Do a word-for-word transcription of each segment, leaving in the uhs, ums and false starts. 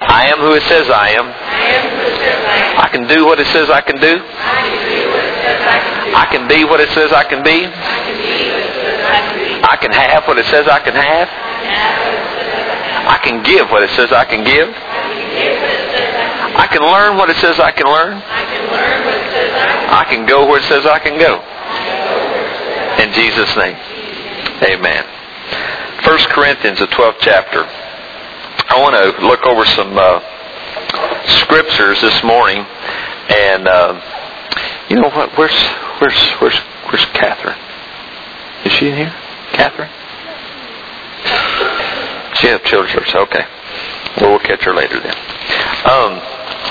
I am who it says I am. I can do what it says I can do. I can be what it says I can be. I can have what it says I can have. I can give what it says I can give. I can learn what it says I can learn. I can go where it says I can go. In Jesus' name. Amen. First Corinthians, the twelfth chapter. I want to look over some uh, scriptures this morning. And uh, you know what? Where's where's where's where's Catherine? Is she in here? Catherine? She has children's church. Okay. Well, we'll catch her later then. Um,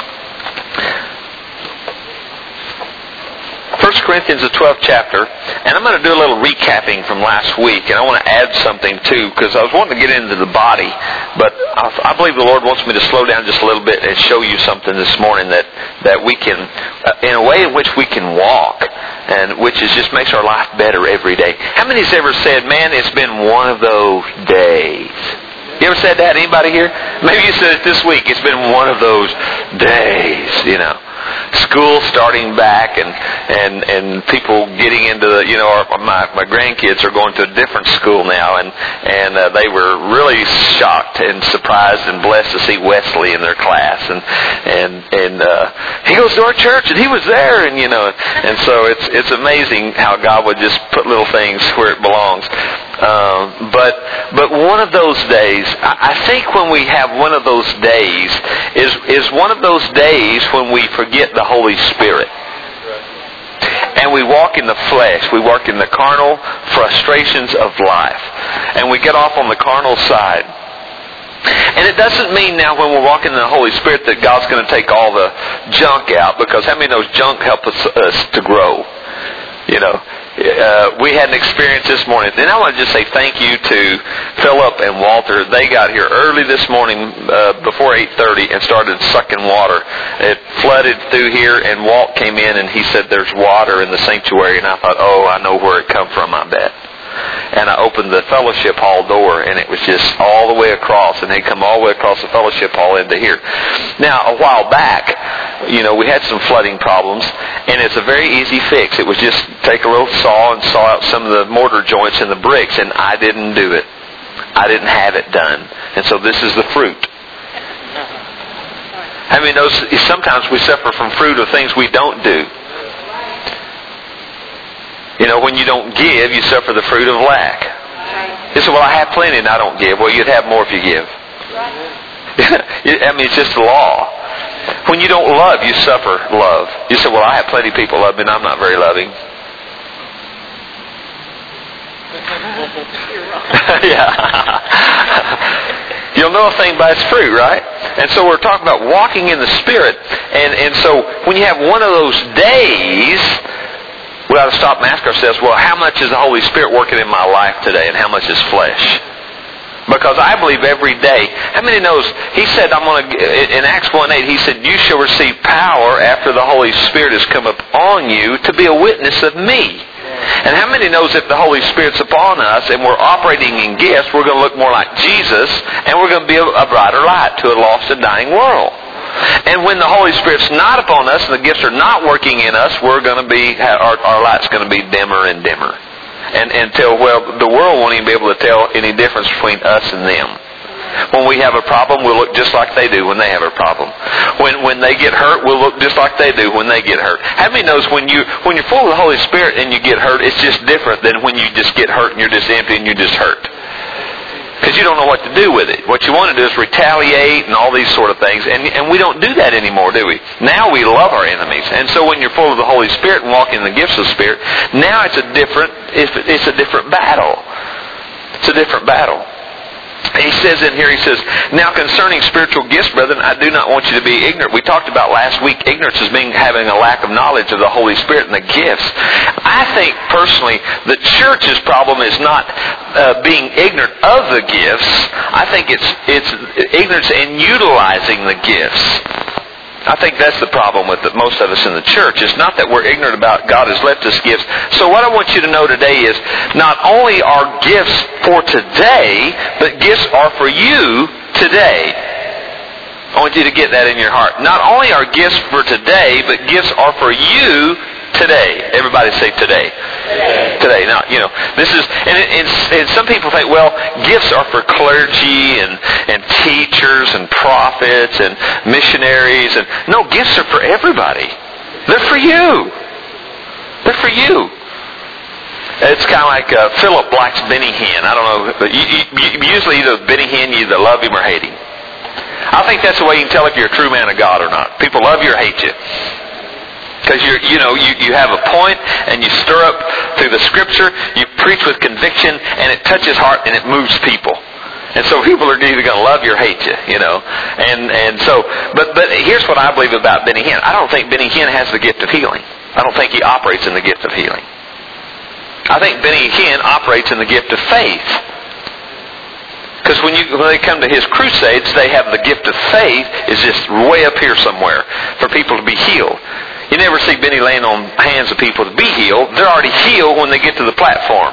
First Corinthians, the twelfth chapter, and I'm going to do a little recapping from last week, and I want to add something too, because I was wanting to get into the body, but I believe the Lord wants me to slow down just a little bit and show you something this morning that, that we can, uh, in a way in which we can walk, and which is just makes our life better every day. How many's ever said, man, it's been one of those days? You ever said that? Anybody here? Maybe you said it this week. It's been one of those days, you know. School starting back and, and, and people getting into the, you know, our, my, my grandkids are going to a different school now, and, and uh, they were really shocked and surprised and blessed to see Wesley in their class, and, and, and, uh, he goes to our church and he was there, and, you know, and so it's, it's amazing how God would just put little things where it belongs. Um, but, but one of those days, I, I think when we have one of those days is, is one of those days when we forget the Holy Spirit. And we walk in the flesh. We walk in the carnal frustrations of life. And we get off on the carnal side. And it doesn't mean now when we're walking in the Holy Spirit that God's going to take all the junk out, because how many of those junk help us, us to grow? You know, uh, we had an experience this morning. And I want to just say thank you to Philip and Walter. They got here early this morning uh, before eight thirty and started sucking water. It flooded through here, and Walt came in and he said there's water in the sanctuary. And I thought, oh, I know where it come from, I bet. And I opened the fellowship hall door, and it was just all the way across, and they'd come all the way across the fellowship hall into here. Now, a while back, you know, we had some flooding problems, and it's a very easy fix. It was just take a little saw and saw out some of the mortar joints in the bricks, and I didn't do it. I didn't have it done. And so this is the fruit. I mean, those, sometimes we suffer from fruit of things we don't do. You know, when you don't give, you suffer the fruit of lack. You say, well, I have plenty and I don't give. Well, you'd have more if you give. I mean, it's just the law. When you don't love, you suffer love. You say, well, I have plenty of people love me and I'm not very loving. Yeah. You'll know a thing by its fruit, right? And so we're talking about walking in the Spirit. And, and so when you have one of those days, we ought to stop and ask ourselves, well, how much is the Holy Spirit working in my life today, and how much is flesh? Because I believe every day, how many knows, he said, I'm going to, in Acts one eight, he said, you shall receive power after the Holy Spirit has come upon you to be a witness of me. And how many knows if the Holy Spirit's upon us and we're operating in gifts, we're going to look more like Jesus, and we're going to be a brighter light to a lost and dying world. And when the Holy Spirit's not upon us and the gifts are not working in us, we're going to be, our, our light's going to be dimmer and dimmer. And until, well, the world won't even be able to tell any difference between us and them. When we have a problem, we'll look just like they do when they have a problem. When when they get hurt, we'll look just like they do when they get hurt. How many knows when, you, when you're full of the Holy Spirit and you get hurt, it's just different than when you just get hurt and you're just empty and you're just hurt? Because you don't know what to do with it. What you want to do is retaliate and all these sort of things. And, and we don't do that anymore, do we? Now we love our enemies. And so when you're full of the Holy Spirit and walking in the gifts of the Spirit, now it's a different, it's, it's a different battle. It's a different battle. He says in here, he says, now concerning spiritual gifts, brethren, I do not want you to be ignorant. We talked about last week, ignorance as being having a lack of knowledge of the Holy Spirit and the gifts. I think personally, the church's problem is not uh, being ignorant of the gifts. I think it's it's ignorance in utilizing the gifts. I think that's the problem with the, most of us in the church. It's not that we're ignorant about God has left us gifts. So what I want you to know today is not only are gifts for today, but gifts are for you today. I want want you to get that in your heart. Not only are gifts for today, but gifts are for you today. Everybody say today. Today. Today. Now, you know, this is, and, and, and some people think, well, gifts are for clergy and, and teachers and prophets and missionaries. And no, gifts are for everybody. They're for you. They're for you. It's kind of like uh, Philip likes Benny Hinn. I don't know. You, you, usually either Benny Hinn, you either love him or hate him. I think that's the way you can tell if you're a true man of God or not. People love you or hate you. Because you're, you know, you, you have a point and you stir up through the Scripture, you preach with conviction, and it touches heart and it moves people. And so people are either going to love you or hate you, you know. And and so, but but here's what I believe about Benny Hinn. I don't think Benny Hinn has the gift of healing. I don't think he operates in the gift of healing. I think Benny Hinn operates in the gift of faith. Because when, you, when they come to his crusades, they have the gift of faith is just way up here somewhere for people to be healed. You never see Benny laying on hands of people to be healed. They're already healed when they get to the platform.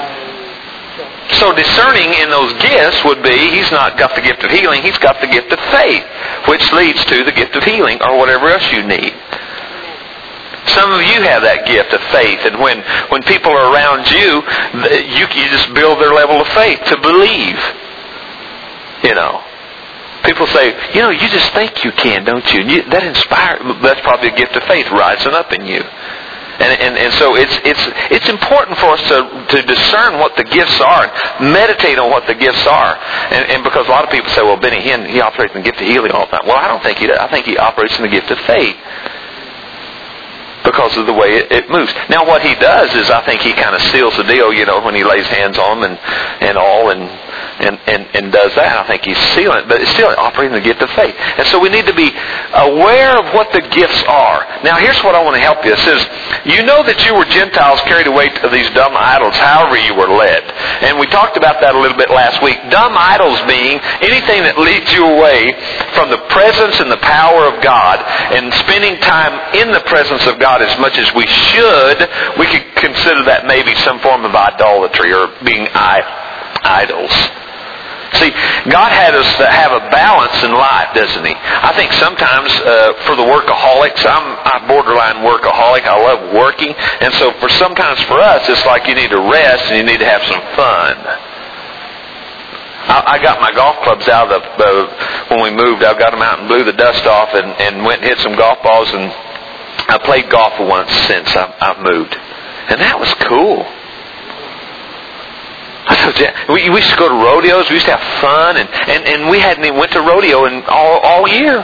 So discerning in those gifts would be, he's not got the gift of healing, he's got the gift of faith, which leads to the gift of healing or whatever else you need. Some of you have that gift of faith, and when, when people are around you, you, you just build their level of faith to believe. You know. People say, you know, you just think you can, don't you? And you that inspires, that's probably a gift of faith rising up in you. And, and, and so it's, it's, it's important for us to, to discern what the gifts are, and meditate on what the gifts are. And, and because a lot of people say, well, Benny Hinn, he operates in the gift of healing all the time. Well, I don't think he does. I think he operates in the gift of faith. Because of the way it, it moves. Now what he does is I think he kind of seals the deal, you know, when he lays hands on them and, and all and, and, and, and does that. I think he's sealing it, but it's still operating the gift of faith. And so we need to be aware of what the gifts are. Now here's what I want to help you. It says, you know that you were Gentiles carried away to these dumb idols, however you were led. And we talked about that a little bit last week. Dumb idols being anything that leads you away from the presence and the power of God and spending time in the presence of God as much as we should. We could consider that maybe some form of idolatry or being idols. See, God had us to have a balance in life, doesn't He? I think sometimes uh, for the workaholics, I'm a borderline workaholic. I love working. And so for sometimes for us, it's like you need to rest and you need to have some fun. I got my golf clubs out of the, uh, when we moved, I got them out and blew the dust off and, and went and hit some golf balls, and I played golf once since I, I've moved. And that was cool. I told you, we, we used to go to rodeos, we used to have fun, and, and, and we hadn't even went to rodeo in all, all year.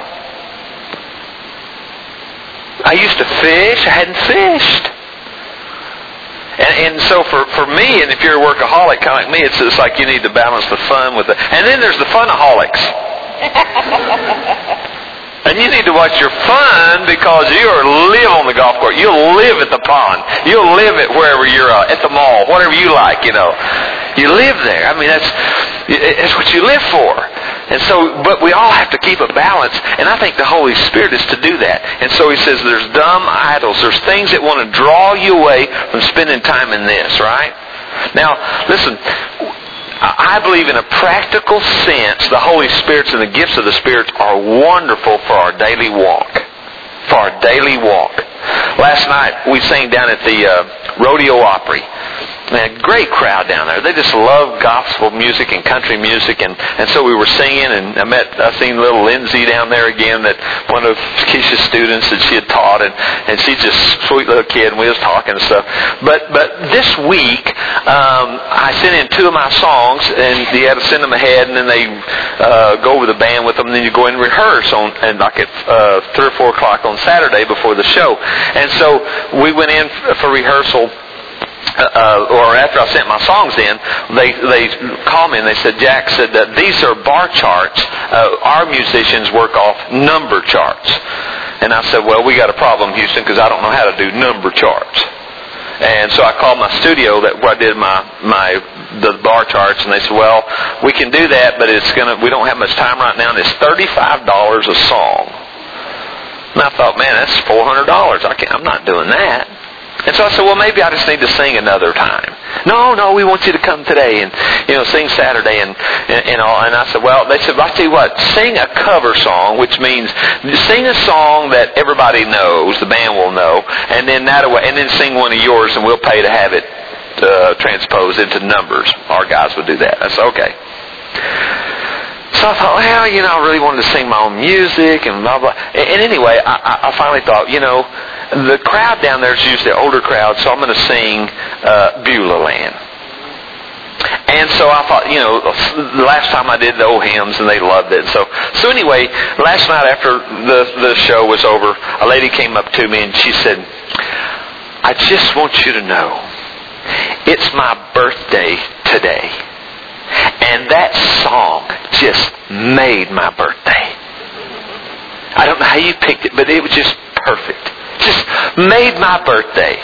I used to fish, I hadn't fished. And, and so for, for me, and if you're a workaholic kind of like me, it's, it's like you need to balance the fun with the... And then there's the funaholics. And you need to watch your fun because you'll live on the golf course. You'll live at the pond. You'll live at wherever you're uh, at the mall, whatever you like, you know. You live there. I mean, that's that's what you live for. And so, but we all have to keep a balance. And I think the Holy Spirit is to do that. And so He says there's dumb idols. There's things that want to draw you away from spending time in this, right? Now, listen. I believe in a practical sense, the Holy Spirits and the gifts of the Spirit are wonderful for our daily walk. For our daily walk. Last night we sang down at the uh, Rodeo Opry. Man, great crowd down there. They just love gospel music and country music, and, and so we were singing, and I met, I seen little Lindsay down there again, that one of Keisha's students that she had taught, and, and she's just a sweet little kid, and we was talking and stuff. But but this week, um, I sent in two of my songs, and you had to send them ahead, and then they uh, go over the band with them, and then you go and rehearse on, and like at uh, three or four o'clock on Saturday before the show. And so we went in for rehearsal. Uh, or after I sent my songs in, they they called me and they said, Jack said that these are bar charts. Uh, our musicians work off number charts. And I said, well, we got a problem, Houston, because I don't know how to do number charts. And so I called my studio that where I did my my the bar charts, and they said, well, we can do that, but it's gonna we don't have much time right now, and it's thirty-five dollars a song. And I thought, man, that's four hundred dollars. I can't, I'm not doing that. And so I said, well, maybe I just need to sing another time. No, no, we want you to come today and, you know, sing Saturday and, and, and all. And I said, well, they said, well, I tell you what, sing a cover song, which means sing a song that everybody knows, the band will know, and then that away, and then sing one of yours, and we'll pay to have it uh, transposed into numbers. Our guys would do that. I said, okay. So I thought, well, you know, I really wanted to sing my own music and blah, blah. And anyway, I, I finally thought, you know, the crowd down there is usually an older crowd, so I'm going to sing uh, Beulah Land. And so I thought, you know, the last time I did the old hymns, and they loved it. So, so anyway, last night after the, the show was over, a lady came up to me and she said, I just want you to know, it's my birthday today. And that song just made my birthday. I don't know how you picked it, but it was just perfect. Just made my birthday.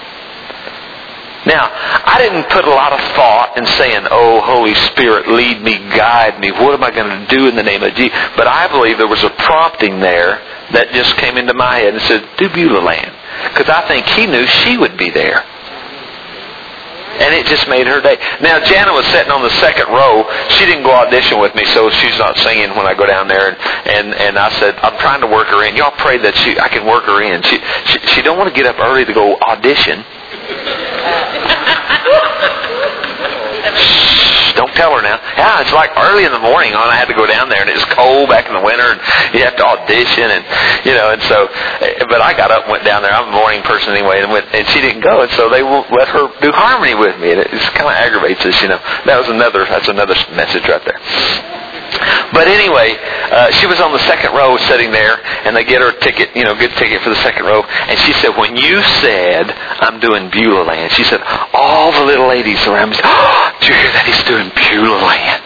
Now, I didn't put a lot of thought in saying, oh, Holy Spirit, lead me, guide me. What am I going to do in the name of Jesus? But I believe there was a prompting there that just came into my head and said, do Beulah Land. Because I think He knew she would be there. And it just made her day. Now, Jana was sitting on the second row. She didn't go audition with me, so she's not singing when I go down there. And, and, and I said, I'm trying to work her in. Y'all pray that she I can work her in. She, she, she don't want to get up early to go audition. Shh, don't tell her now. Yeah, it's like early in the morning on. I had to go down there, and it was cold back in the winter, and you have to audition, and you know, and so. But I got up and went down there. I'm a morning person anyway, and went, and she didn't go, and so they won't let her do harmony with me, and it just kind of aggravates us, you know. That was another. That's another message right there. But anyway, uh, she was on the second row sitting there, and they get her a ticket, you know, good ticket for the second row. And she said, when you said, I'm doing Beulah Land, she said, all the little ladies around me said, oh, did you hear that? He's doing Beulah Land.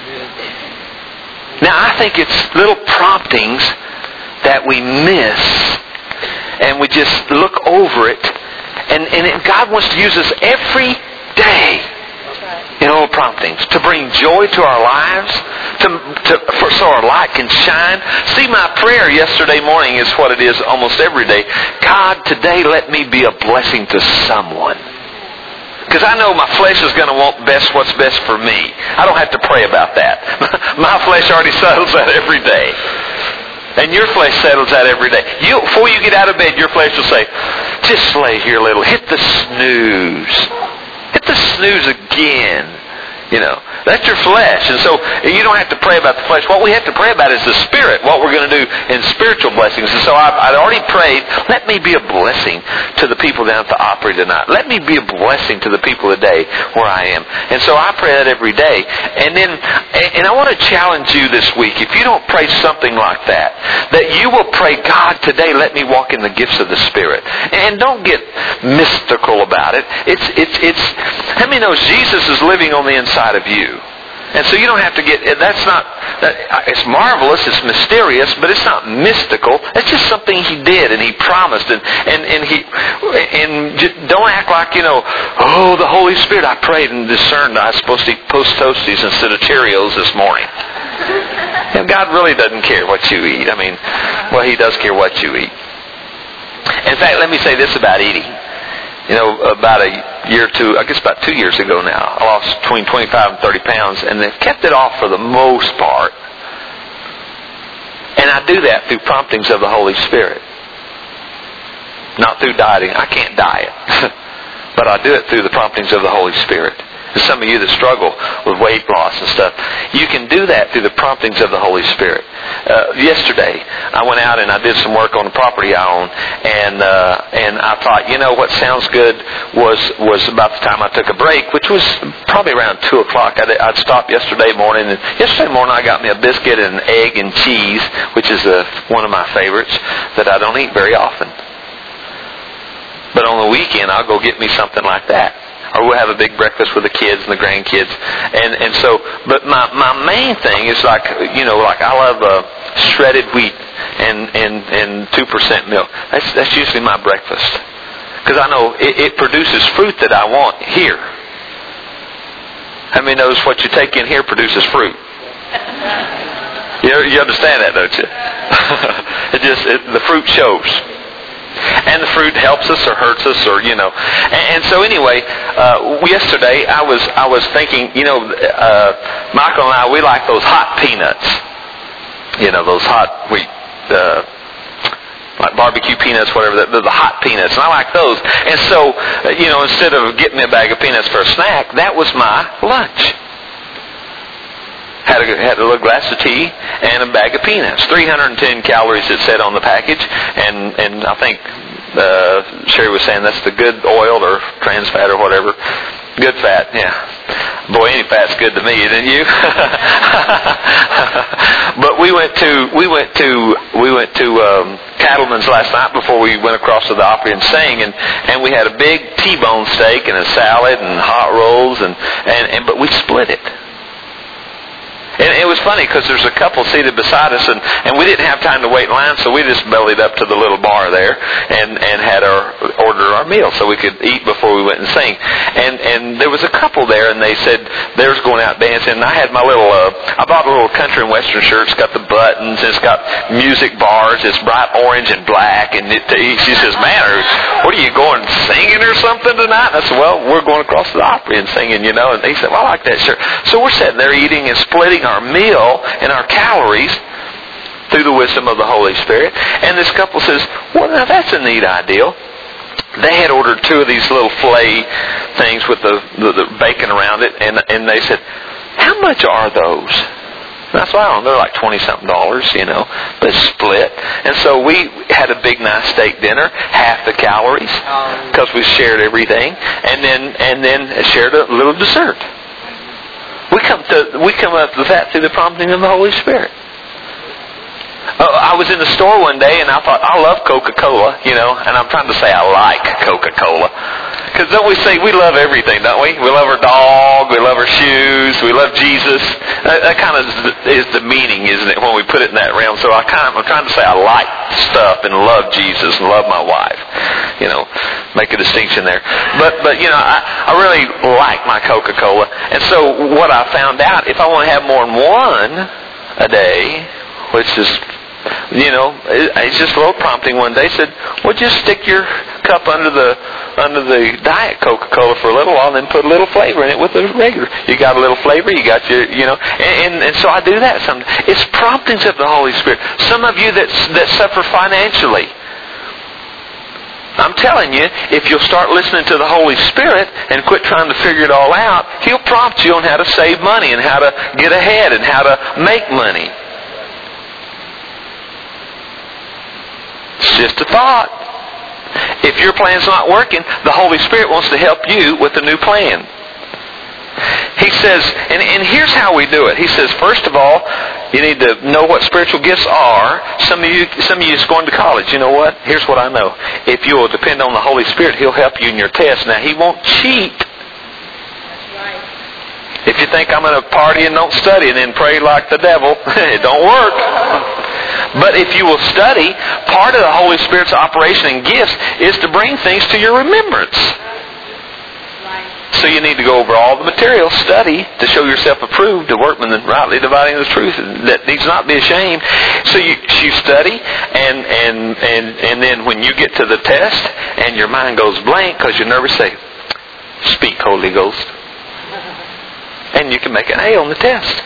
Now, I think it's little promptings that we miss, and we just look over it. And, and it, God wants to use us every day in little promptings to bring joy to our lives, to, to for, so our light can shine. See, my prayer yesterday morning is what it is almost every day. God, today let me be a blessing to someone. Because I know my flesh is going to want best what's best for me. I don't have to pray about that. My flesh already settles that every day. And your flesh settles that every day. You, before you get out of bed, your flesh will say, just lay here a little. Hit the snooze. Hit the snooze again. You know, that's your flesh. And so you don't have to pray about the flesh. What we have to pray about is the Spirit, what we're going to do in spiritual blessings. And so I've, I'd already prayed, let me be a blessing to the people down at the Opry tonight. Let me be a blessing to the people today where I am. And so I pray that every day. And then, and I want to challenge you this week, if you don't pray something like that, that you will pray, God, today let me walk in the gifts of the Spirit. And don't get mystical about it. It's, it's, it's, how many knows Jesus is living on the inside of you? And so you don't have to get, that's not, that, it's marvelous, it's mysterious, but it's not mystical. It's just something He did and He promised. And, and, and He, and just don't act like, you know, oh, the Holy Spirit, I prayed and discerned I was supposed to eat Post Toasties instead of Cheerios this morning. And God really doesn't care what you eat. I mean, well, He does care what you eat. In fact, let me say this about eating. You know, about a year or two, I guess about two years ago now, I lost between twenty-five and thirty pounds, and they've kept it off for the most part. And I do that through promptings of the Holy Spirit. Not through dieting. I can't diet. But I do it through the promptings of the Holy Spirit. And some of you that struggle with weight loss and stuff, you can do that through the promptings of the Holy Spirit. Uh, yesterday, I went out and I did some work on the property I own, and uh, and I thought, you know, what sounds good was was about the time I took a break, which was probably around two o'clock. I'd, I'd stopped yesterday morning, and yesterday morning I got me a biscuit and an egg and cheese, which is a, one of my favorites that I don't eat very often. But on the weekend, I'll go get me something like that. Or we'll have a big breakfast with the kids and the grandkids. And and so, but my, my main thing is like, you know, like I love uh, shredded wheat and, and, and two percent milk. That's, that's usually my breakfast. Because I know it, it produces fruit that I want here. How many knows what you take in here produces fruit? You, you understand that, don't you? It just, it, the fruit shows. and the fruit helps us or hurts us, or you know. And, and so anyway, uh, yesterday I was I was thinking, you know, uh, Michael and I, we like those hot peanuts. You know, those hot wheat. Uh, like barbecue peanuts, whatever, the, the hot peanuts, and I like those. And so, you know, instead of getting me a bag of peanuts for a snack, that was my lunch. Had a, had a little glass of tea and a bag of peanuts. three hundred ten calories it said on the package, and, and I think uh, Sherry was saying that's the good oil or trans fat or whatever. Good fat, yeah. Boy, any fat's good to me, didn't you? But we went to we went to we went to um, Cattleman's last night before we went across to the Opry and sang, and, and we had a big T-bone steak and a salad and hot rolls, and, and, and but we split it. And it was funny because there's a couple seated beside us, and, and we didn't have time to wait in line, so we just bellied up to the little bar there and, and had our order our meal so we could eat before we went and sing. And and there was a couple there, and they said they was going out dancing. And I had my little, uh, I bought a little country and western shirt. It's got the buttons, it's got music bars, it's bright orange and black. And it, she says, "Man, are, what are you going singing or something tonight?" And I said, "Well, we're going across the Opry and singing, you know." And they said, "Well, I like that shirt." So we're sitting there eating and splitting our meal and our calories through the wisdom of the Holy Spirit. And this couple says, "Well, now that's a neat idea." They had ordered two of these little fillet things with the, the, the bacon around it, and and they said, "How much are those?" And I said, "I don't know, they're like twenty-something dollars, you know, but split." And so we had a big, nice steak dinner, half the calories, because we shared everything, and then and then shared a little dessert. We come to we come up with that through the prompting of the Holy Spirit. Uh, I was in the store one day and I thought, I love Coca-Cola, you know, and I'm trying to say I like Coca-Cola. Because don't we say we love everything, don't we? We love our dog, we love our shoes, we love Jesus. That, that kind of is the meaning, isn't it, when we put it in that realm? So I kind of, I'm trying to say I like stuff and love Jesus and love my wife. You know, make a distinction there. But, but you know, I, I really like my Coca-Cola. And so what I found out, if I want to have more than one a day, which is, you know, it's just a little prompting one day, said, well, just stick your cup under the under the Diet Coca-Cola for a little while and then put a little flavor in it with the regular. You got a little flavor, you got your, you know, and, and, and so I do that sometimes. It's promptings of the Holy Spirit. Some of you that, that suffer financially, I'm telling you, if you'll start listening to the Holy Spirit and quit trying to figure it all out, He'll prompt you on how to save money and how to get ahead and how to make money. It's just a thought. If your plan's not working, the Holy Spirit wants to help you with a new plan. He says, and, and here's how we do it. He says, first of all, you need to know what spiritual gifts are. Some of you, some of you is going to college. You know what? Here's what I know. If you will depend on the Holy Spirit, He'll help you in your test. Now, He won't cheat. If you think I'm going to party and don't study and then pray like the devil, it don't work. But if you will study, part of the Holy Spirit's operation and gifts is to bring things to your remembrance. So you need to go over all the material, study to show yourself approved, a workman and rightly dividing the truth that needs not be ashamed. So you, you study, and, and, and, and then when you get to the test and your mind goes blank because you're nervous, say, "Speak, Holy Ghost." And you can make an A on the test.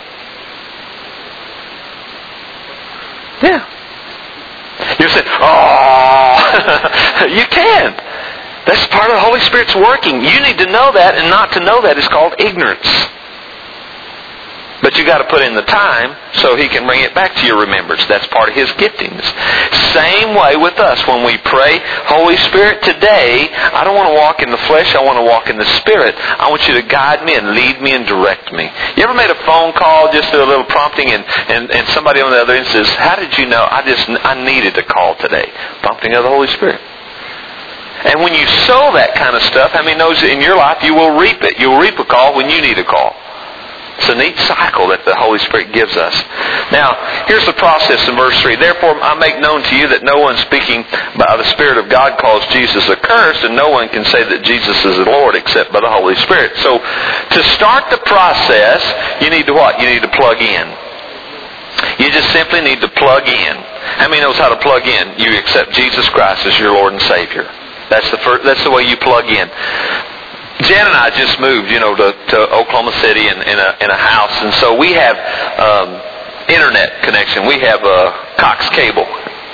Yeah. You say, "Oh," you can. That's part of the Holy Spirit's working. You need to know that, and not to know that is called ignorance. But you got to put in the time so He can bring it back to your remembrance. That's part of His giftings. Same way with us. When we pray, Holy Spirit, today, I don't want to walk in the flesh, I want to walk in the Spirit. I want you to guide me and lead me and direct me. You ever made a phone call, just a little prompting, and, and, and somebody on the other end says, "How did you know? I just I needed a call today." Prompting of the Holy Spirit. And when you sow that kind of stuff, how many knows that in your life you will reap it? You'll reap a call when you need a call. It's a neat cycle that the Holy Spirit gives us. Now, here's the process in verse three. "Therefore I make known to you that no one speaking by the Spirit of God calls Jesus accursed, and no one can say that Jesus is the Lord except by the Holy Spirit." So, to start the process, you need to what? You need to plug in. You just simply need to plug in. How many knows how to plug in? You accept Jesus Christ as your Lord and Savior. That's the first, that's the way you plug in. Jan and I just moved, you know, to, to Oklahoma City in, in a in a house, and so we have um, internet connection. We have uh, Cox Cable.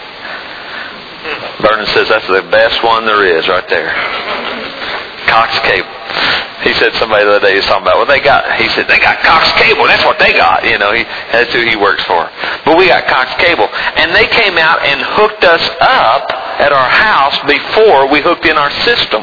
Vernon says that's the best one there is, right there. Cox Cable. He said somebody the other day he was talking about, well, they got, he said, they got Cox Cable. That's what they got. You know, he, that's who he works for. But we got Cox Cable. And they came out and hooked us up at our house before we hooked in our system.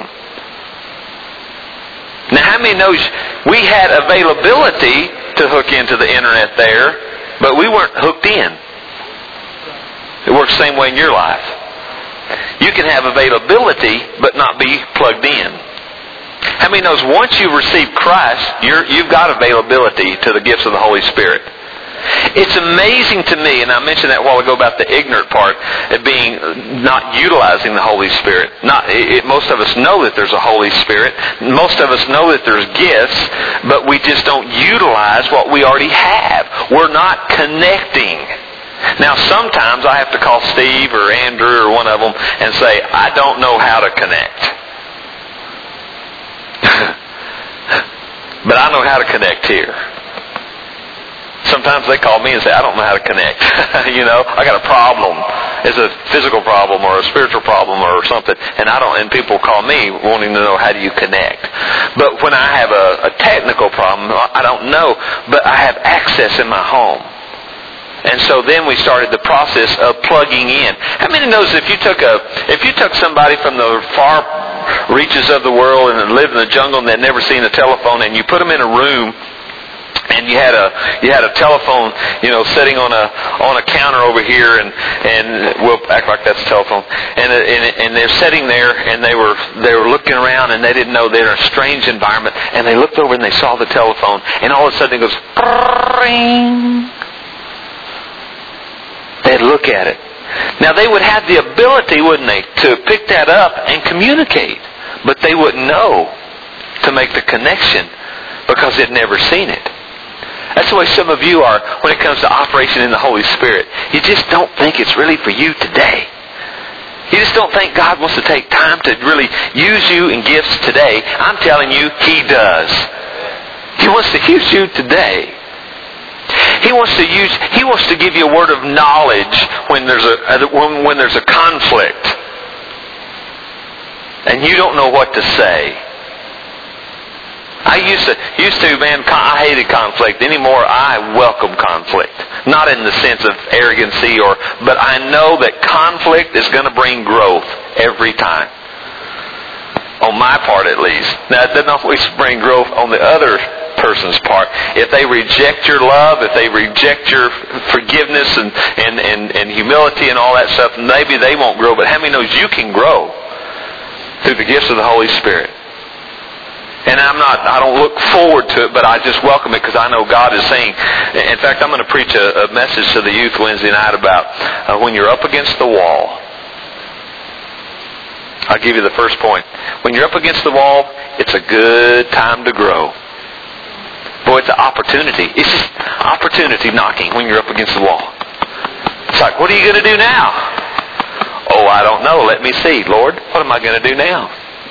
Now, how many knows we had availability to hook into the internet there, but we weren't hooked in? It works the same way in your life. You can have availability, but not be plugged in. How many knows once you've received Christ, you're, you've got availability to the gifts of the Holy Spirit? It's amazing to me, and I mentioned that a while ago about the ignorant part, of being not utilizing the Holy Spirit. Not, it, most of us know that there's a Holy Spirit. Most of us know that there's gifts, but we just don't utilize what we already have. We're not connecting. Now, sometimes I have to call Steve or Andrew or one of them and say, I don't know how to connect. But I know how to connect here. Sometimes they call me and say, I don't know how to connect. You know, I got a problem. It's a physical problem or a spiritual problem or something. And I don't, and people call me wanting to know how do you connect. But when I have a, a technical problem, I don't know. But I have access in my home. And so then we started the process of plugging in. How many knows if you took a if you took somebody from the far reaches of the world and lived in the jungle and they'd never seen a telephone, and you put them in a room and you had a you had a telephone, you know, sitting on a on a counter over here, and and we'll act like that's a telephone, and and, and they're sitting there and they were they were looking around and they didn't know they're in a strange environment, and they looked over and they saw the telephone, and all of a sudden it goes ring. They'd look at it. Now they would have the ability, wouldn't they, to pick that up and communicate, but they wouldn't know to make the connection because they'd never seen it. That's the way some of you are when it comes to operation in the Holy Spirit. You just don't think it's really for you today. You just don't think God wants to take time to really use you in gifts today. I'm telling you, He does. He wants to use you today. He wants to use. He wants to give you a word of knowledge when there's a when, when there's a conflict, and you don't know what to say. I used to used to man. I hated conflict. Anymore, I welcome conflict. Not in the sense of arrogancy, or but I know that conflict is going to bring growth every time. On my part, at least. Now, it doesn't always bring growth on the other person's part. If they reject your love, if they reject your forgiveness and, and, and, and humility and all that stuff, maybe they won't grow. But how many knows you can grow through the gifts of the Holy Spirit? And I'm not, I don't look forward to it, but I just welcome it because I know God is saying, in fact, I'm going to preach a, a message to the youth Wednesday night about uh, when you're up against the wall. I'll give you the first point. When you're up against the wall, it's a good time to grow. Boy, it's an opportunity. It's just opportunity knocking when you're up against the wall. It's like, what are you going to do now? Oh, I don't know. Let me see. Lord, what am I going to do now?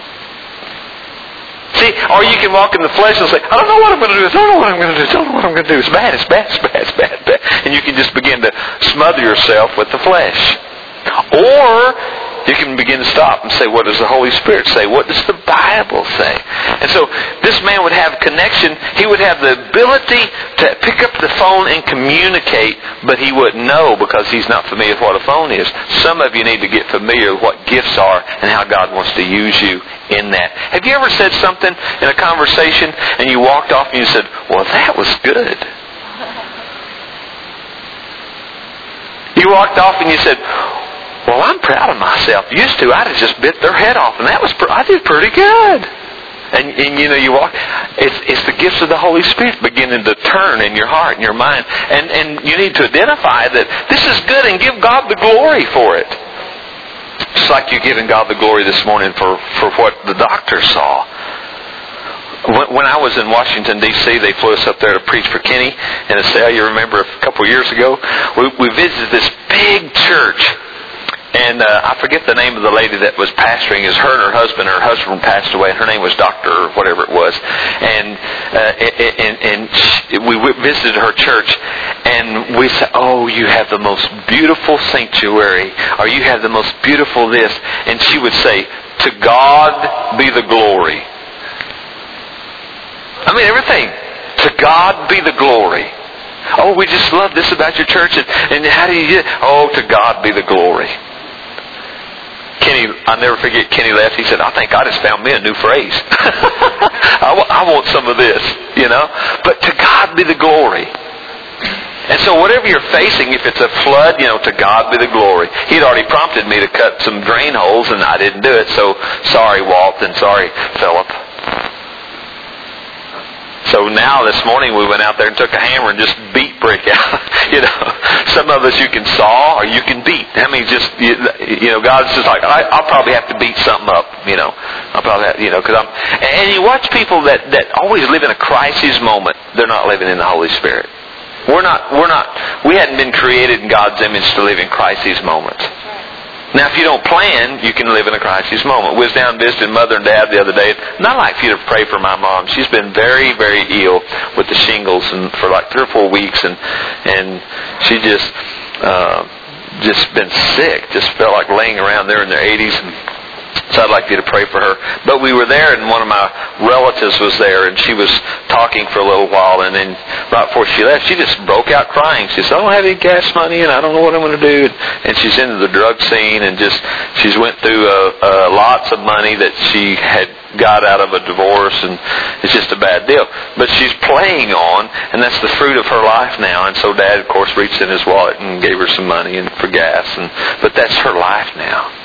See, or you can walk in the flesh and say, I don't know what I'm going to do. I don't know what I'm going to do. I don't know what I'm going to do. It's bad. It's bad. It's bad. It's bad. It's bad. And you can just begin to smother yourself with the flesh. Or you can begin to stop and say, what does the Holy Spirit say? What does the Bible say? And so this man would have connection. He would have the ability to pick up the phone and communicate, but he wouldn't know because he's not familiar with what a phone is. Some of you need to get familiar with what gifts are and how God wants to use you in that. Have you ever said something in a conversation and you walked off and you said, well, that was good? You walked off and you said, well, I'm proud of myself. Used to, I'd have just bit their head off, and that was I did pretty good. And, and you know, you walk. It's it's the gifts of the Holy Spirit beginning to turn in your heart and your mind, and and you need to identify that this is good and give God the glory for it. Just like you're giving God the glory this morning for for what the doctor saw. When, when I was in Washington, D C, they flew us up there to preach for Kenny in a cell. You remember a couple of years ago? We, we visited this big church. And uh, I forget the name of the lady that was pastoring. Is her and her husband. Her husband passed away, and her name was Doctor or whatever it was. And uh, and, and she, we visited her church, and we said, "Oh, you have the most beautiful sanctuary, or you have the most beautiful this." And she would say, "To God be the glory." I mean, everything. To God be the glory. Oh, we just love this about your church, and, and how do you get? Oh, to God be the glory. Kenny, I'll never forget, Kenny left. He said, "I think God has found me a new phrase. I, w- I want some of this, you know. But to God be the glory." And so whatever you're facing, if it's a flood, you know, to God be the glory. He'd already prompted me to cut some drain holes, and I didn't do it. So sorry, Walt, and sorry, Philip. So now this morning we went out there and took a hammer and just beat brick out. You know, some of us you can saw or you can beat. I mean, just you, you know, God's just like, I, I'll probably have to beat something up. You know, I'll probably have, you know, because I'm. And you watch people that that always live in a crisis moment. They're not living in the Holy Spirit. We're not. We're not. We hadn't been created in God's image to live in crisis moments. Now, if you don't plan, you can live in a crisis moment. We was down visiting Mother and Dad the other day. And I'd like for you to pray for my mom. She's been very, very ill with the shingles and for like three or four weeks, and and she just uh, just been sick. Just felt like laying around there in their eighties. And so I'd like you to pray for her. But we were there, and one of my relatives was there, and she was talking for a little while, and then right before she left, she just broke out crying. She said, "I don't have any gas money, and I don't know what I'm going to do." And she's into the drug scene, and just she's went through uh, uh, lots of money that she had got out of a divorce, and it's just a bad deal. But she's playing on, and that's the fruit of her life now. And so Dad, of course, reached in his wallet and gave her some money and for gas, and but that's her life now.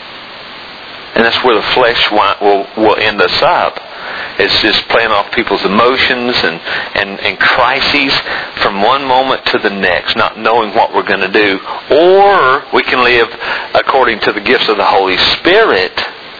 And that's where the flesh will, will end us up. It's just playing off people's emotions and, and, and crises from one moment to the next, not knowing what we're going to do. Or we can live according to the gifts of the Holy Spirit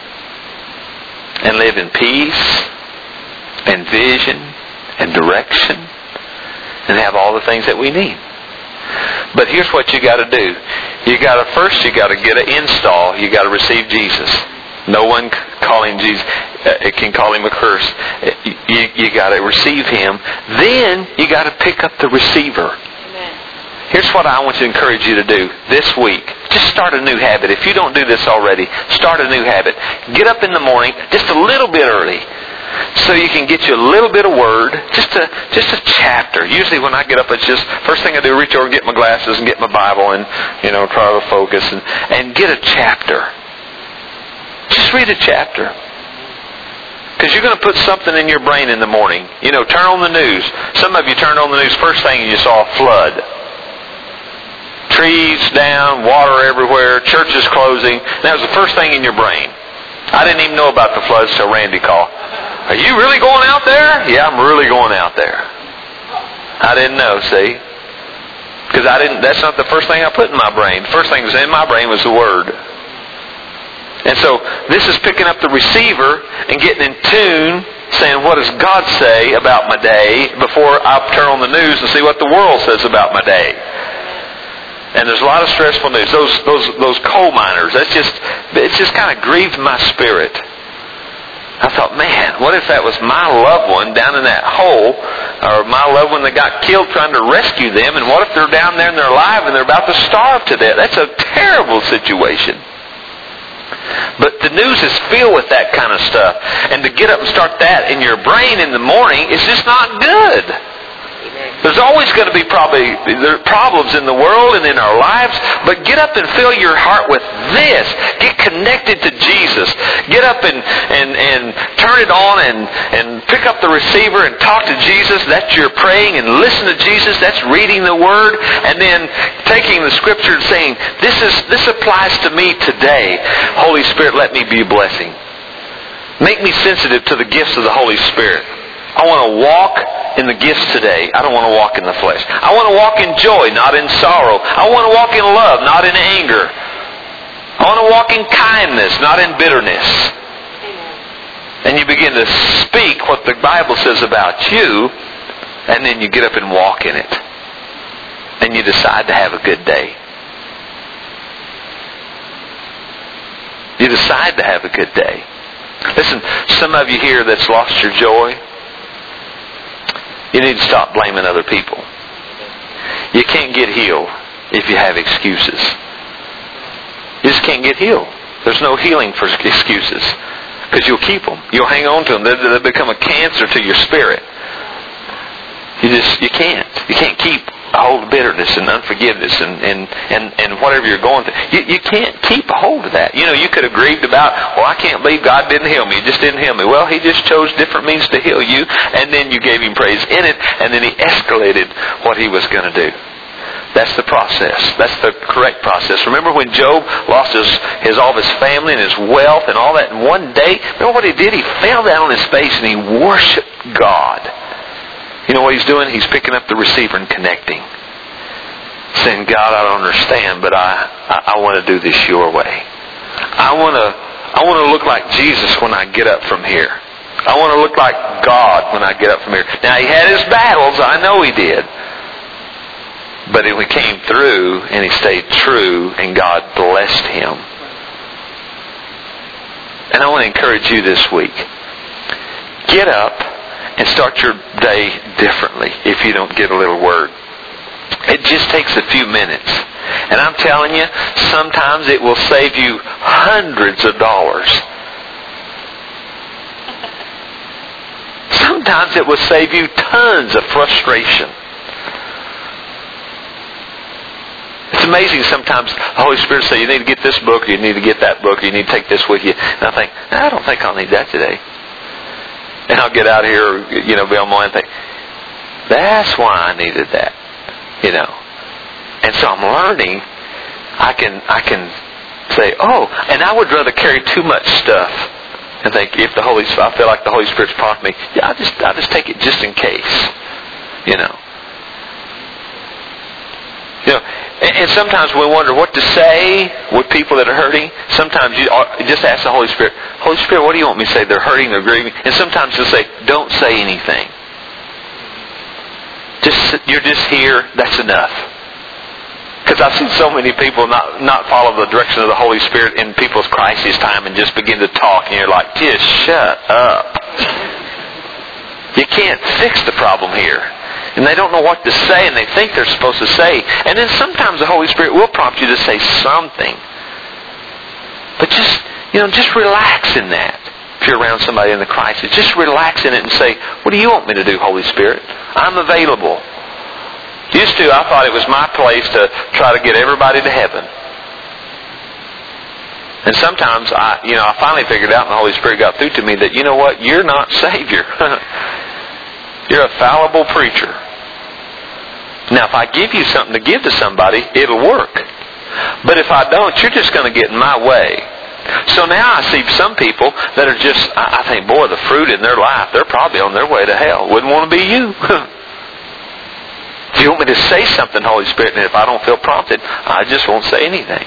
and live in peace and vision and direction and have all the things that we need. But here's what you got to do. You got to first, you got to get an install. You got to receive Jesus. No one calling Jesus uh, can call him a curse. You, you got to receive him. Then you got to pick up the receiver. Amen. Here's what I want to encourage you to do this week. Just start a new habit. If you don't do this already, start a new habit. Get up in the morning just a little bit early, so you can get you a little bit of word, just a just a chapter. Usually when I get up, it's just first thing I do, reach over and get my glasses and get my Bible and you know try to focus and and get a chapter. Just read a chapter. Because you're going to put something in your brain in the morning. You know, turn on the news. Some of you turned on the news, first thing you saw a flood. Trees down, water everywhere, churches closing. That was the first thing in your brain. I didn't even know about the floods till Randy called. "Are you really going out there?" "Yeah, I'm really going out there." I didn't know, see? Because I didn't. That's not the first thing I put in my brain. The first thing that was in my brain was the Word. And so this is picking up the receiver and getting in tune, saying, what does God say about my day, before I turn on the news and see what the world says about my day. And there's a lot of stressful news. Those those those coal miners, that's just it's just kind of grieved my spirit. I thought, man, what if that was my loved one down in that hole, or my loved one that got killed trying to rescue them, and what if they're down there and they're alive and they're about to starve to death? That's a terrible situation. But the news is filled with that kind of stuff. And to get up and start that in your brain in the morning is just not good. There's always going to be probably there are problems in the world and in our lives, but get up and fill your heart with this. Get connected to Jesus. Get up and, and, and turn it on and, and pick up the receiver and talk to Jesus. That's your praying, and listen to Jesus. That's reading the Word, and then taking the Scripture and saying, this is this applies to me today. Holy Spirit, let me be a blessing. Make me sensitive to the gifts of the Holy Spirit. I want to walk in the gifts today. I don't want to walk in the flesh. I want to walk in joy, not in sorrow. I want to walk in love, not in anger. I want to walk in kindness, not in bitterness. And you begin to speak what the Bible says about you, and then you get up and walk in it. And you decide to have a good day. You decide to have a good day. Listen, some of you here that's lost your joy, you need to stop blaming other people. You can't get healed if you have excuses. You just can't get healed. There's no healing for excuses. Because you'll keep them. You'll hang on to them. They'll, they'll become a cancer to your spirit. You just, you can't. You can't keep a hold of bitterness and unforgiveness and, and, and, and whatever you're going through. You, you can't keep a hold of that. You know, you could have grieved about, well, I can't believe God didn't heal me. He just didn't heal me. Well, He just chose different means to heal you, and then you gave Him praise in it, and then He escalated what He was going to do. That's the process. That's the correct process. Remember when Job lost his, his all of his family and his wealth and all that in one day? Remember what he did? He fell down on his face and he worshiped God. You know what he's doing? He's picking up the receiver and connecting. Saying, God, I don't understand, but I, I, I want to do this your way. I want to I want to look like Jesus when I get up from here. I want to look like God when I get up from here. Now, he had his battles. I know he did. But he came through and he stayed true and God blessed him. And I want to encourage you this week. Get up and start your day differently if you don't get a little word. It just takes a few minutes. And I'm telling you, sometimes it will save you hundreds of dollars. Sometimes it will save you tons of frustration. It's amazing sometimes the Holy Spirit says, you need to get this book, or you need to get that book, or you need to take this with you. And I think, I don't think I'll need that today. And I'll get out here, you know, be on my own and think, that's why I needed that. You know. And so I'm learning, I can I can say, oh, and I would rather carry too much stuff and think, if the Holy Spirit, I feel like the Holy Spirit's prompting me, yeah, I'll just, I'll just take it just in case. You know. You know, and, and sometimes we wonder what to say with people that are hurting. Sometimes you just ask the Holy Spirit, Holy Spirit, what do you want me to say? They're hurting, they're grieving. And sometimes you'll say, don't say anything. Just you're just here, that's enough. Because I've seen so many people not, not follow the direction of the Holy Spirit in people's crisis time and just begin to talk, and you're like, just shut up. You can't fix the problem here. And they don't know what to say, and they think they're supposed to say. And then sometimes the Holy Spirit will prompt you to say something. But just, you know, just relax in that. If you're around somebody in the crisis, just relax in it and say, what do you want me to do, Holy Spirit? I'm available. Used to, I thought it was my place to try to get everybody to heaven. And sometimes, I, you know, I finally figured out, and the Holy Spirit got through to me that, you know what, you're not Savior. You're a fallible preacher. Now, if I give you something to give to somebody, it'll work. But if I don't, you're just going to get in my way. So now I see some people that are just, I think, boy, the fruit in their life, they're probably on their way to hell. Wouldn't want to be you. If you want me to say something, Holy Spirit, and if I don't feel prompted, I just won't say anything.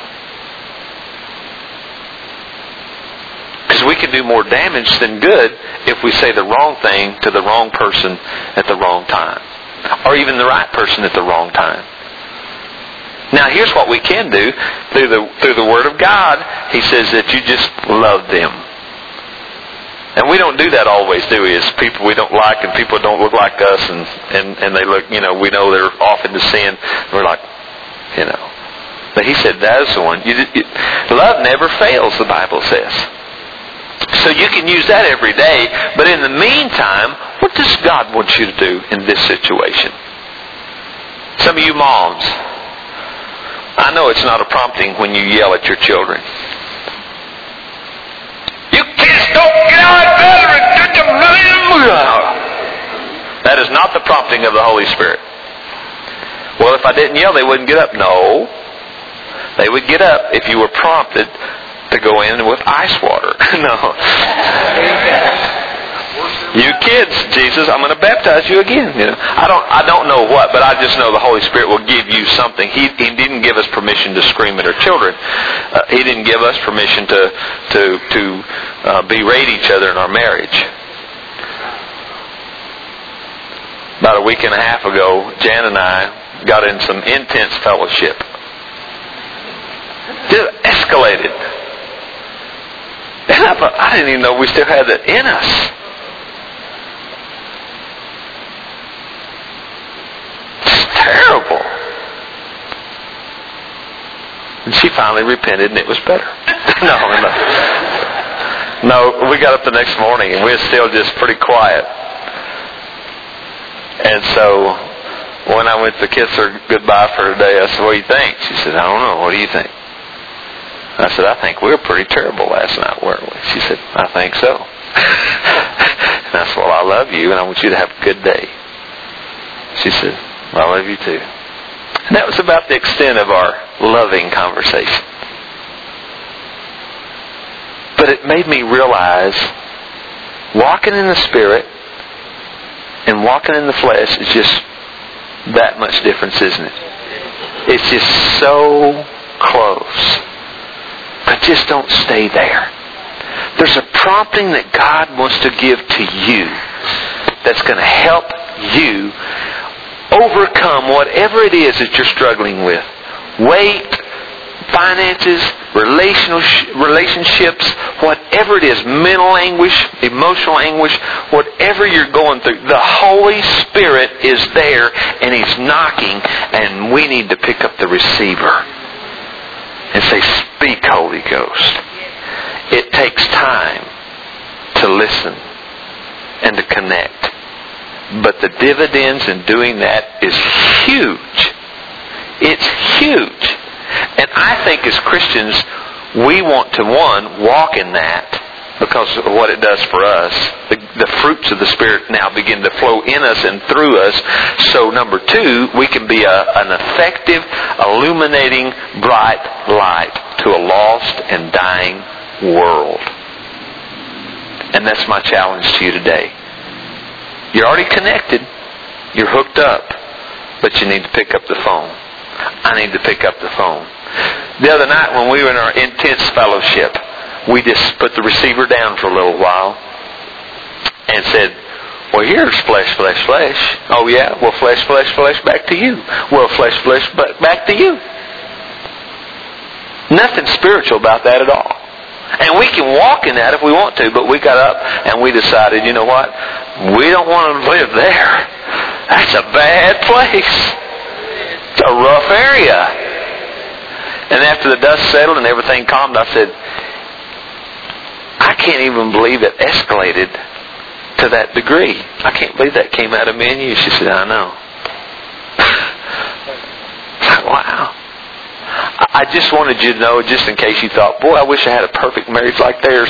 Because we can do more damage than good if we say the wrong thing to the wrong person at the wrong time. Or even the right person at the wrong time. Now here's what we can do through the through the Word of God. He says that you just love them. And we don't do that always, do we? As people we don't like, and people don't look like us, and, and, and they look, you know, we know they're off into sin. We're like, you know. But He said that is the one. You, you, love never fails, the Bible says. So you can use that every day. But in the meantime, what does God want you to do in this situation? Some of you moms, I know it's not a prompting when you yell at your children. You kids don't get out of bed and get your money. That is not the prompting of the Holy Spirit. Well, if I didn't yell, they wouldn't get up. No. They would get up if you were prompted to go in with ice water. No. You kids, Jesus, I'm going to baptize you again. You know, I don't, I don't know what, but I just know the Holy Spirit will give you something. He, he didn't give us permission to scream at our children. Uh, he didn't give us permission to, to, to uh, berate each other in our marriage. About a week and a half ago, Jan and I got in some intense fellowship. Just escalated. And I thought, I didn't even know we still had that in us. Terrible. And she finally repented and it was better. no, no. No, we got up the next morning and we were still just pretty quiet. And so when I went to kiss her goodbye for the day, I said, what do you think? She said, I don't know. What do you think? I said, I think we were pretty terrible last night, weren't we? She said, I think so. And I said, well, I love you and I want you to have a good day. She said, I love you too. And that was about the extent of our loving conversation. But it made me realize walking in the Spirit and walking in the flesh is just that much difference, isn't it? It's just so close. But just don't stay there. There's a prompting that God wants to give to you that's going to help you overcome whatever it is that you're struggling with. Weight, finances, relational relationships, whatever it is, mental anguish, emotional anguish, whatever you're going through, the Holy Spirit is there and He's knocking, and we need to pick up the receiver and say, speak, Holy Ghost. It takes time to listen and to connect. But the dividends in doing that is huge. It's huge. And I think as Christians, we want to, one, walk in that because of what it does for us. The, the fruits of the Spirit now begin to flow in us and through us. So number two, we can be a, an effective, illuminating, bright light to a lost and dying world. And that's my challenge to you today. You're already connected. You're hooked up. But you need to pick up the phone. I need to pick up the phone. The other night when we were in our intense fellowship, we just put the receiver down for a little while and said, well, here's flesh, flesh, flesh. Oh, yeah? Well, flesh, flesh, flesh, back to you. Well, flesh, flesh, back to you. Nothing spiritual about that at all. And we can walk in that if we want to, but we got up and we decided, you know what? We don't want to live there. That's a bad place. It's a rough area. And after the dust settled and everything calmed, I said, I can't even believe it escalated to that degree. I can't believe that came out of me and you. She said, I know. Wow. I just wanted you to know, just in case you thought, boy, I wish I had a perfect marriage like theirs.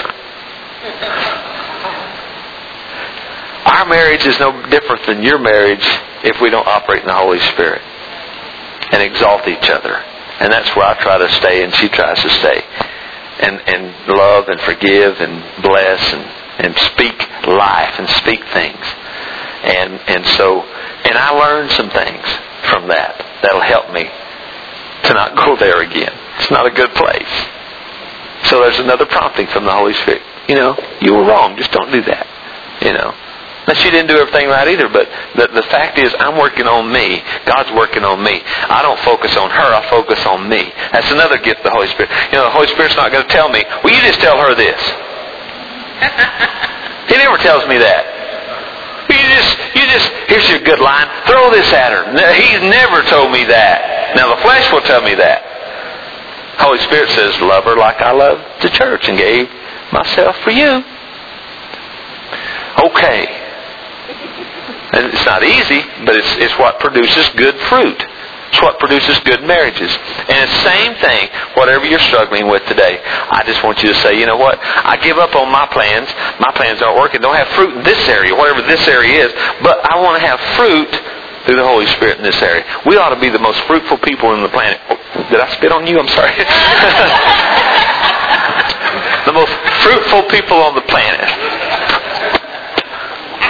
Our marriage is no different than your marriage if we don't operate in the Holy Spirit and exalt each other. And that's where I try to stay and she tries to stay. And and love and forgive and bless and, and speak life and speak things. And and so, and I learned some things from that that'll help me to not go there again. It's not a good place. So there's another prompting from the Holy Spirit. You know, you were wrong. Just don't do that. You know. Now, she didn't do everything right either, but the, the fact is I'm working on me. God's working on me. I don't focus on her. I focus on me. That's another gift of the Holy Spirit. You know, the Holy Spirit's not going to tell me, well, you just tell her this. He never tells me that. You just, you just, here's your good line. Throw this at her. He's never told me that. Now the flesh will tell me that. Holy Spirit says, love her like I love the church and gave myself for you. Okay. And it's not easy, but it's, it's what produces good fruit. It's what produces good marriages. And it's the same thing, whatever you're struggling with today. I just want you to say, you know what? I give up on my plans. My plans aren't working. Don't have fruit in this area, whatever this area is. But I want to have fruit through the Holy Spirit in this area. We ought to be the most fruitful people on the planet. Oh, did I spit on you? I'm sorry. The most fruitful people on the planet.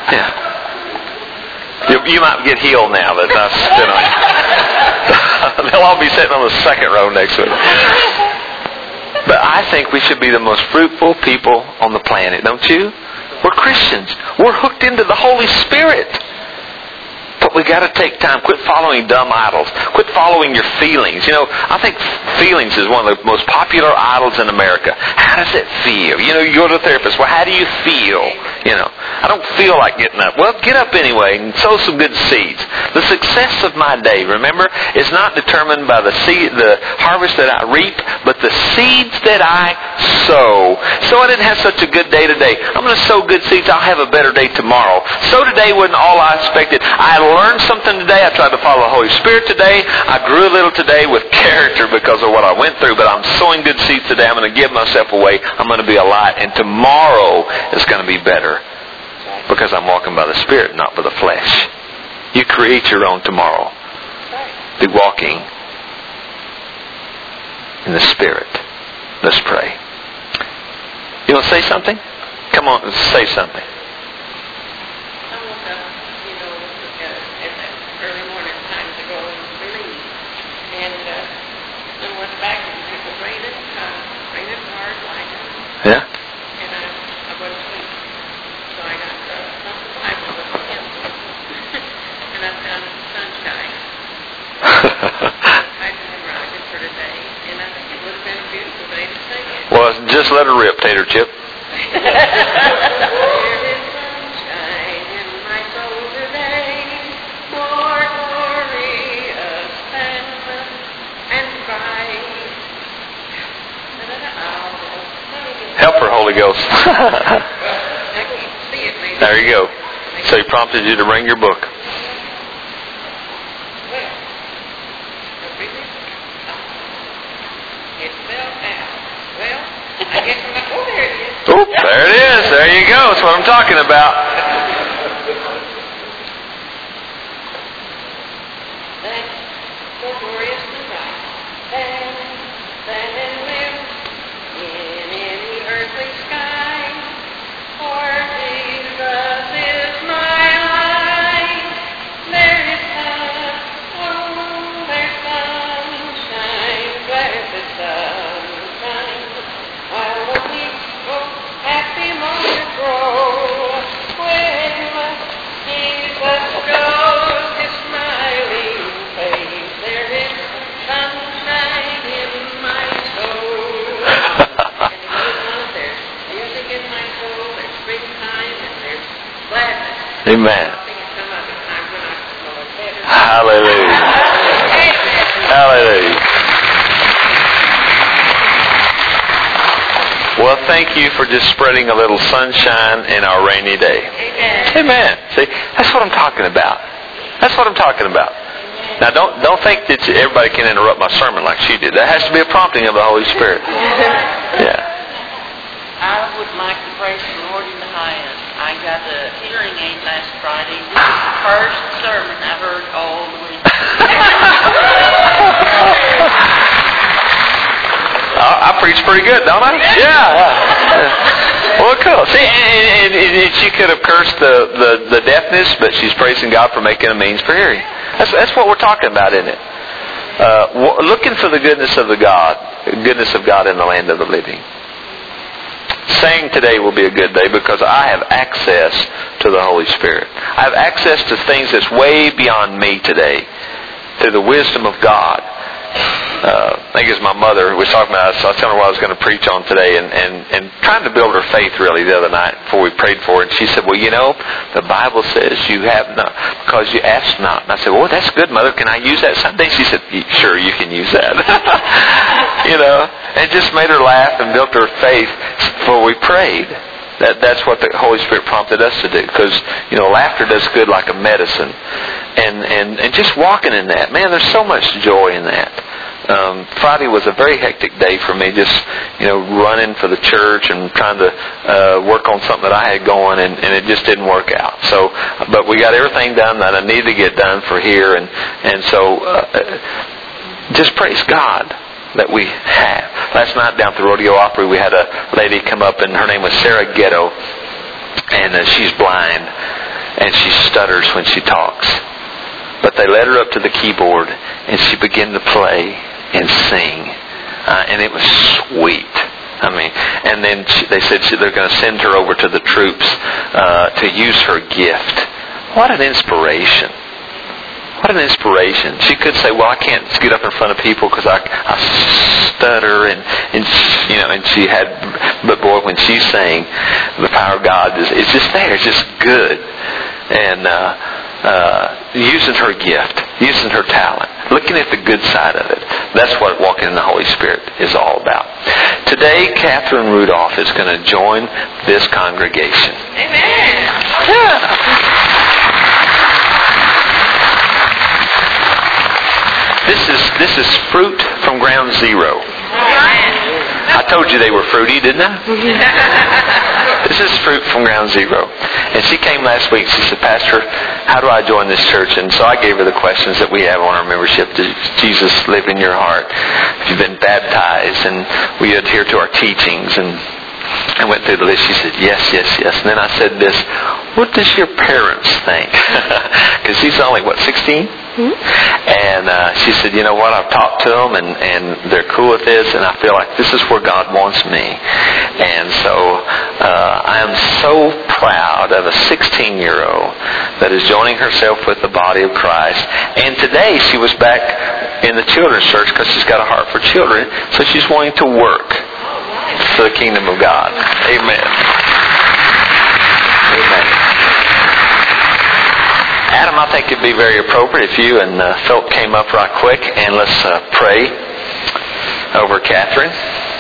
Yeah. You, you might get healed now, but that's, you know. They'll all be sitting on the second row next to it. But I think we should be the most fruitful people on the planet, don't you? We're Christians. We're hooked into the Holy Spirit. But we got to take time. Quit following dumb idols. Quit following your feelings. You know, I think feelings is one of the most popular idols in America. How does it feel? You know, you go to a therapist. Well, how do you feel? You know, I don't feel like getting up. Well, get up anyway and sow some good seeds. The success of my day, remember, is not determined by the seed, the harvest that I reap, but the seeds that I sow. So I didn't have such a good day today. I'm going to sow good seeds. I'll have a better day tomorrow. So today wasn't all I expected. I learned something today. I tried to follow the Holy Spirit today. I grew a little today with character because of what I went through, but I'm sowing good seeds today. I'm going to give myself away. I'm going to be a light, and tomorrow is going to be better because I'm walking by the Spirit, not by the flesh. You create your own tomorrow. Be walking in the Spirit. Let's pray. You want to say something? Come on, say something. Yeah. And I, I wasn't asleep. So I got uh, some Bible with a pencil. And I found sunshine. I memorized it for today. And I think it would have been a beautiful day to sing it. Well, just let her rip, Tater Chip. There is sunshine in my soul today. More glorious than and bright. Help her, Holy Ghost. There you go. So he prompted you to bring your book. Oh, there it is. There you go. That's what I'm talking about. Amen. Hallelujah. Hallelujah. Well, thank you for just spreading a little sunshine in our rainy day. Amen. Amen. See, that's what I'm talking about. That's what I'm talking about. Now, don't don't think that everybody can interrupt my sermon like she did. That has to be a prompting of the Holy Spirit. Yeah. I would like to praise the Lord in the highest. I got a hearing aid last Friday. This is the first sermon I heard all the way through. I, I preach pretty good, don't I? Yeah. yeah. Well, cool. See, and, and, and she could have cursed the, the, the deafness, but she's praising God for making a means for hearing. That's, that's what we're talking about, isn't it? Uh, looking for the goodness of the God, goodness of God in the land of the living. Saying today will be a good day because I have access to the Holy Spirit. I have access to things that's way beyond me today through the wisdom of God. Uh, I think it's my mother was talking about it, so I was telling her what I was going to preach on today and, and, and trying to build her faith really the other night before we prayed for her. And she said, well, you know, the Bible says you have not because you ask not. And I said, well, that's good, Mother. Can I use that someday? She said, sure, you can use that. You know, and it just made her laugh and built her faith before we prayed. That that's what the Holy Spirit prompted us to do. Because, you know, laughter does good like a medicine. And, and, and just walking in that. Man, there's so much joy in that. Um, Friday was a very hectic day for me. Just, you know, running for the church and trying to uh, work on something that I had going. And, and it just didn't work out. So, but we got everything done that I needed to get done for here. And, and so, uh, just praise God that we have. Last night down at the Rodeo Opry, we had a lady come up, and her name was Sarah Ghetto, and uh, she's blind. and she stutters when she talks. But they led her up to the keyboard, and she began to play and sing. Uh, and it was sweet. I mean, and then she, they said she, they're going to send her over to the troops uh, to use her gift. What an inspiration. What an inspiration. She could say, well, I can't get up in front of people because I, I stutter. And, and she, you know, and she had, but boy, when she sang, the power of God is it's just there. It's just good. And uh, uh, using her gift, using her talent, looking at the good side of it. That's what walking in the Holy Spirit is all about. Today, Catherine Rudolph is going to join this congregation. Amen. Yeah. This is this is fruit from ground zero. I told you they were fruity, didn't I? This is fruit from ground zero. And she came last week. She said, Pastor, how do I join this church? And so I gave her the questions that we have on our membership. Does Jesus live in your heart? Have you been baptized? And will you adhere to our teachings? And I went through the list. She said, yes, yes, yes. And then I said this, what does your parents think? Because she's only, what, sixteen? Mm-hmm. And uh, she said, you know what, I've talked to them, and, and they're cool with this, and I feel like this is where God wants me. And so uh, I am so proud of a sixteen-year-old that is joining herself with the body of Christ. And today she was back in the children's church because she's got a heart for children, so she's wanting to work for the kingdom of God. Amen. Amen. Adam, I think it'd be very appropriate if you and uh, Philip came up right quick, and let's uh, pray over Catherine.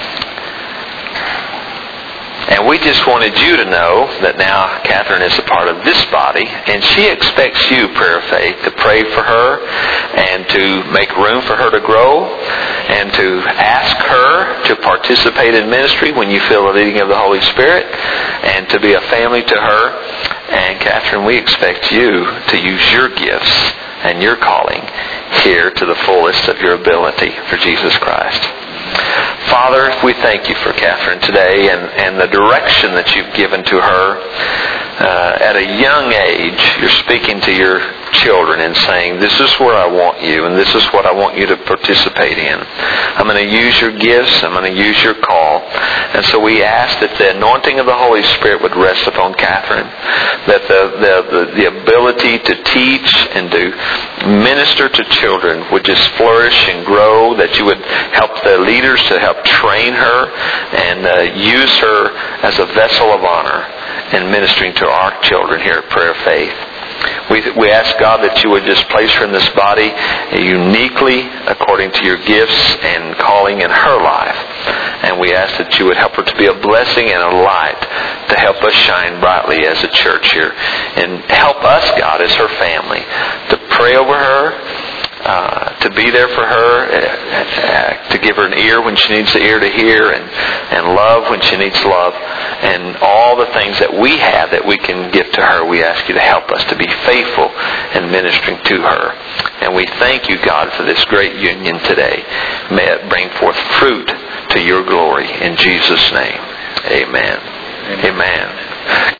And we just wanted you to know that now Catherine is a part of this body, and she expects you, Prayer of Faith, to pray for her and to make room for her to grow and to ask her to participate in ministry when you feel the leading of the Holy Spirit and to be a family to her. And Catherine, we expect you to use your gifts and your calling here to the fullest of your ability for Jesus Christ. Father, we thank you for Catherine today and, and the direction that you've given to her. Uh, at a young age, you're speaking to your children and saying, this is where I want you, and this is what I want you to participate in. I'm going to use your gifts. I'm going to use your call. And so we ask that the anointing of the Holy Spirit would rest upon Catherine, that the, the, the, the ability to teach and to minister to children would just flourish and grow, that you would help the leaders to help train her and uh, use her as a vessel of honor in ministering to our children here at Prayer of Faith. We, we ask, God, that you would just place her in this body uniquely according to your gifts and calling in her life. And we ask that you would help her to be a blessing and a light to help us shine brightly as a church here. And help us, God, as her family, to pray over her, Uh, to be there for her, uh, to give her an ear when she needs the ear to hear, and, and love when she needs love, and all the things that we have that we can give to her. We ask you to help us to be faithful in ministering to her. And we thank you, God, for this great union today. May it bring forth fruit to your glory. In Jesus' name, amen. Amen. Amen.